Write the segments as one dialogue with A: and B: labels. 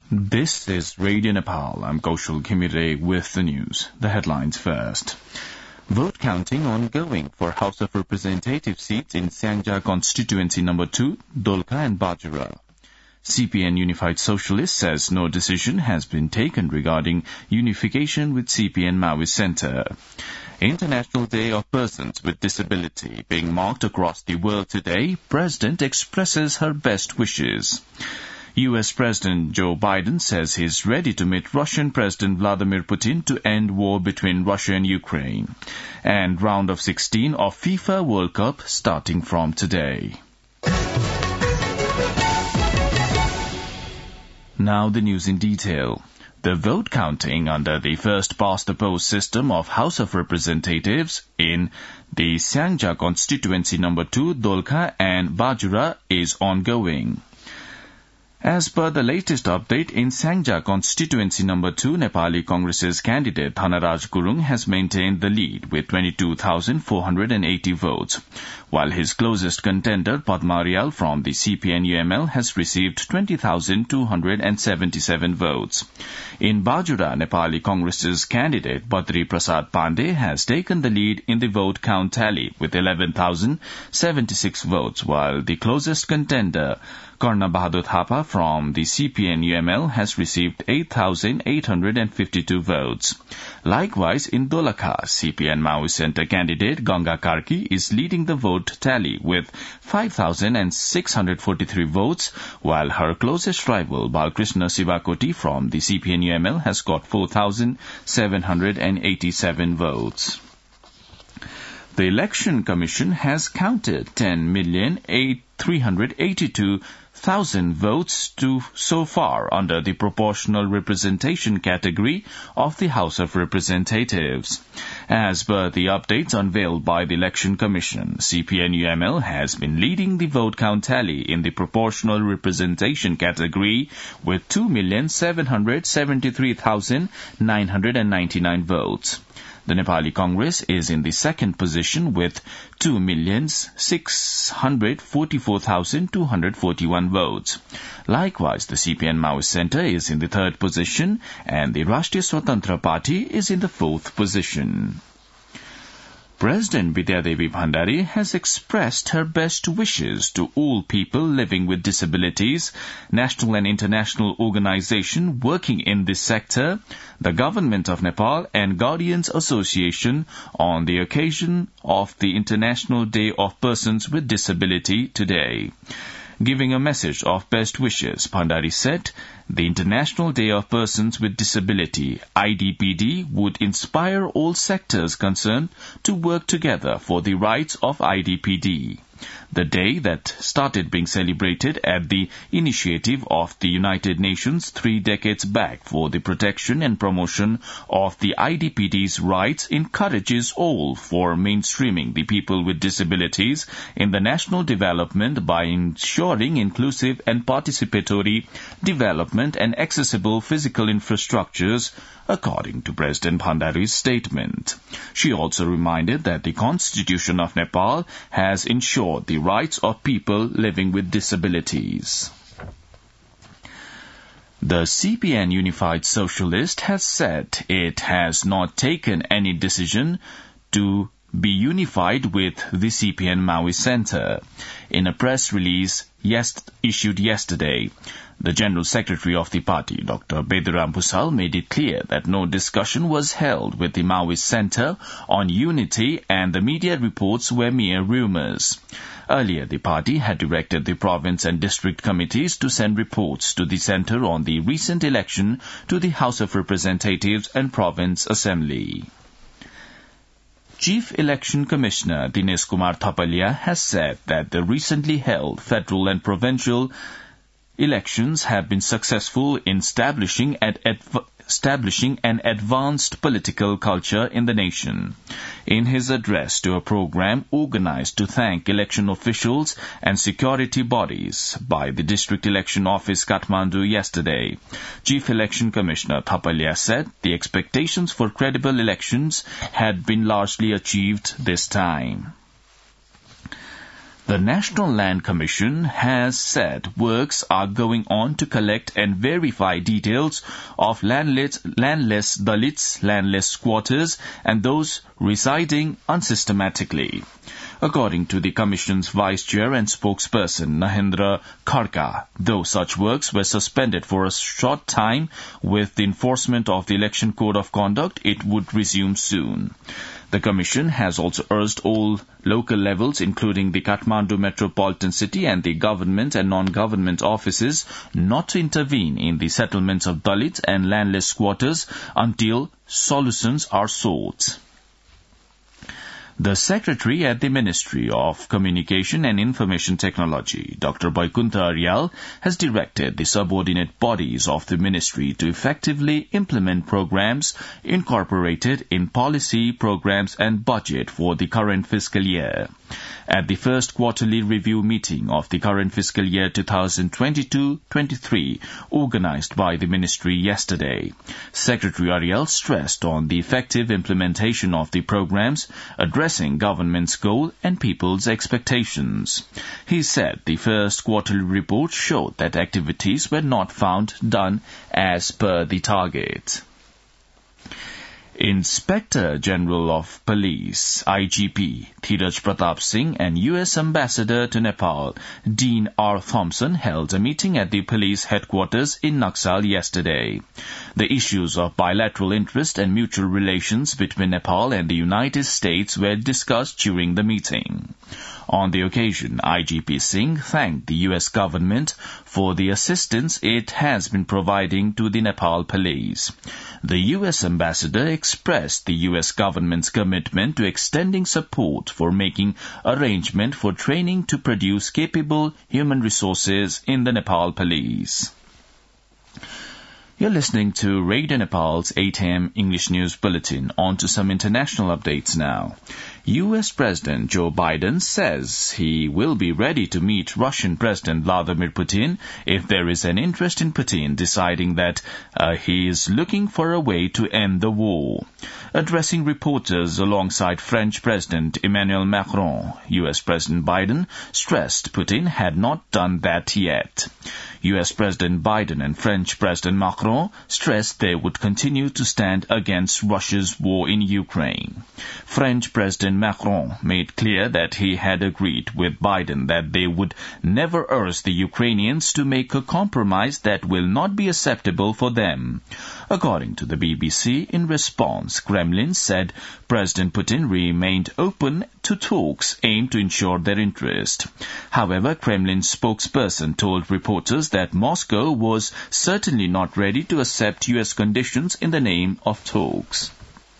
A: This is Radio Nepal. I'm Kaushal Khimire with the news. The headlines first. Vote counting ongoing for House of Representatives seats in Syangja Constituency No. 2, Dolka and Bajura. CPN Unified Socialist says no decision has been taken regarding unification with CPN Maoist Center. International Day of Persons with Disability being marked across the world today, President expresses her best wishes. U.S. President Joe Biden says he's ready to meet Russian President Vladimir Putin to end war between Russia and Ukraine. And round of 16 of FIFA World Cup starting from today. Now the news in detail. The vote counting under the first-past-the-post system of House of Representatives in the Syangja Constituency No. 2, Dolka and Bajura is ongoing. As per the latest update, in Syangja Constituency No. 2, Nepali Congress's candidate Thanaraj Gurung has maintained the lead with 22,480 votes, while his closest contender Padma Rial from the CPN-UML has received 20,277 votes. In Bajura, Nepali Congress's candidate Badri Prasad Pandey has taken the lead in the vote count tally with 11,076 votes, while the closest contender Karna Bahadur Thapa from the CPN-UML has received 8,852 votes. Likewise, in Dolaka, CPN Maoist Center candidate Ganga Karki is leading the vote tally with 5,643 votes, while her closest rival Balkrishna Sivakoti from the CPN-UML has got 4,787 votes. The Election Commission has counted 10,382,000 votes so far under the proportional representation category of the House of Representatives. As per the updates unveiled by the Election Commission, CPN-UML has been leading the vote count tally in the proportional representation category with 2,773,999 votes. The Nepali Congress is in the second position with 2,644,241 votes. Likewise, the CPN Maoist Center is in the third position and the Rashtriya Swatantra Party is in the fourth position. President Vidyadevi Bhandari has expressed her best wishes to all people living with disabilities, national and international organization working in this sector, the Government of Nepal and Guardians Association on the occasion of the International Day of Persons with Disability today. Giving a message of best wishes, Bhandari said, the International Day of Persons with Disability, IDPD, would inspire all sectors concerned to work together for the rights of IDPD. The day that started being celebrated at the initiative of the United Nations 3 decades back for the protection and promotion of the IDPD's rights encourages all for mainstreaming the people with disabilities in the national development by ensuring inclusive and participatory development and accessible physical infrastructures, according to President Bhandari's statement. She also reminded that the Constitution of Nepal has ensured the rights of people living with disabilities. The CPN Unified Socialist has said it has not taken any decision to be unified with the CPN Maoist Center. In a press release issued yesterday, the General Secretary of the party, Dr. Beduram Bhusal, made it clear that no discussion was held with the Maoist Center on unity and the media reports were mere rumors. Earlier, the party had directed the province and district committees to send reports to the center on the recent election to the House of Representatives and Province Assembly. Chief Election Commissioner Dinesh Kumar Thapalia has said that the recently held federal and provincial elections have been successful in establishing an advanced political culture in the nation. In his address to a program organized to thank election officials and security bodies by the District Election Office Kathmandu yesterday, Chief Election Commissioner Thapalia said the expectations for credible elections had been largely achieved this time. The National Land Commission has said works are going on to collect and verify details of landless Dalits, landless squatters, and those residing unsystematically. According to the Commission's Vice Chair and spokesperson, Nahendra Kharka, though such works were suspended for a short time with the enforcement of the Election Code of Conduct, it would resume soon. The Commission has also urged all local levels, including the Kathmandu Metropolitan City and the government and non-government offices, not to intervene in the settlements of Dalits and landless squatters until solutions are sought. The Secretary at the Ministry of Communication and Information Technology, Dr. Vaikuntha Aryal, has directed the subordinate bodies of the Ministry to effectively implement programs incorporated in policy, programs and budget for the current fiscal year. At the first quarterly review meeting of the current fiscal year 2022-23, organized by the Ministry yesterday, Secretary Aryal stressed on the effective implementation of the programs, addressing government's goal and people's expectations. He said the first quarterly report showed that activities were not found done as per the target. Inspector General of Police, IGP, Dheeraj Pratap Singh and U.S. Ambassador to Nepal, Dean R. Thompson, held a meeting at the police headquarters in Naxal yesterday. The issues of bilateral interest and mutual relations between Nepal and the United States were discussed during the meeting. On the occasion, IGP Singh thanked the U.S. government for the assistance it has been providing to the Nepal police. The U.S. ambassador expressed the U.S. government's commitment to extending support for making arrangement for training to produce capable human resources in the Nepal police. You're listening to Radio Nepal's 8 a.m. English News Bulletin. On to some international updates now. U.S. President Joe Biden says he will be ready to meet Russian President Vladimir Putin if there is an interest in Putin deciding that he is looking for a way to end the war. Addressing reporters alongside French President Emmanuel Macron, U.S. President Biden stressed Putin had not done that yet. U.S. President Biden and French President Macron stressed they would continue to stand against Russia's war in Ukraine. French President Macron made clear that he had agreed with Biden that they would never urge the Ukrainians to make a compromise that will not be acceptable for them. According to the BBC, in response, Kremlin said President Putin remained open to talks aimed to ensure their interest. However, Kremlin spokesperson told reporters that Moscow was certainly not ready to accept U.S. conditions in the name of talks.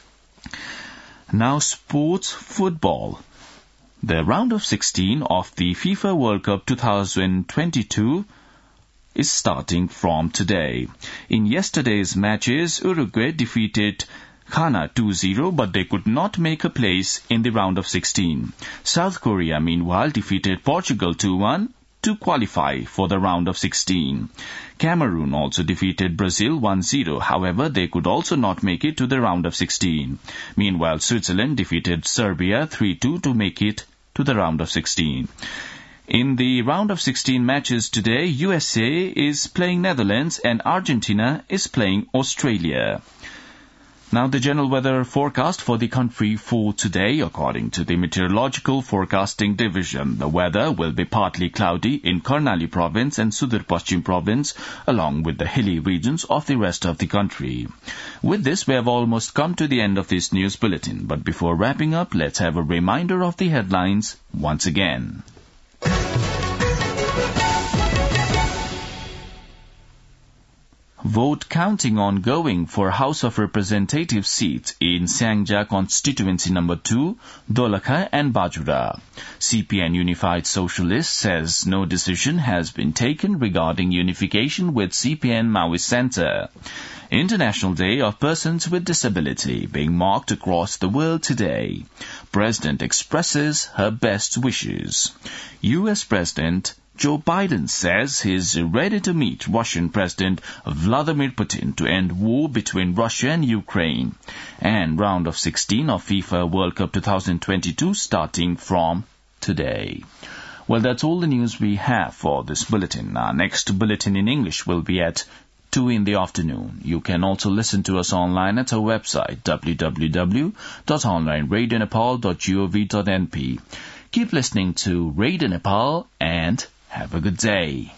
A: Now sports football. The round of 16 of the FIFA World Cup 2022 is starting from today. In yesterday's matches, Uruguay defeated Ghana 2-0, but they could not make a place in the round of 16. South Korea, meanwhile, defeated Portugal 2-1 to qualify for the round of 16. Cameroon also defeated Brazil 1-0. However, they could also not make it to the round of 16. Meanwhile, Switzerland defeated Serbia 3-2 to make it to the round of 16. In the round of 16 matches today, USA is playing Netherlands and Argentina is playing Australia. Now the general weather forecast for the country for today. According to the Meteorological Forecasting Division, the weather will be partly cloudy in Karnali Province and Sudur Paschim Province, along with the hilly regions of the rest of the country. With this, we have almost come to the end of this news bulletin. But before wrapping up, let's have a reminder of the headlines once again. Vote counting ongoing for House of Representatives seats in Siangja Constituency No. 2, Dolakha and Bajura. CPN Unified Socialist says no decision has been taken regarding unification with CPN Maoist Centre. International Day of Persons with Disability being marked across the world today. President expresses her best wishes. U.S. President Joe Biden says he's ready to meet Russian President Vladimir Putin to end war between Russia and Ukraine. And round of 16 of FIFA World Cup 2022 starting from today. Well, that's all the news we have for this bulletin. Our next bulletin in English will be at 2 in the afternoon. You can also listen to us online at our website www.onlineradionepal.gov.np. Keep listening to Radio Nepal and have a good day.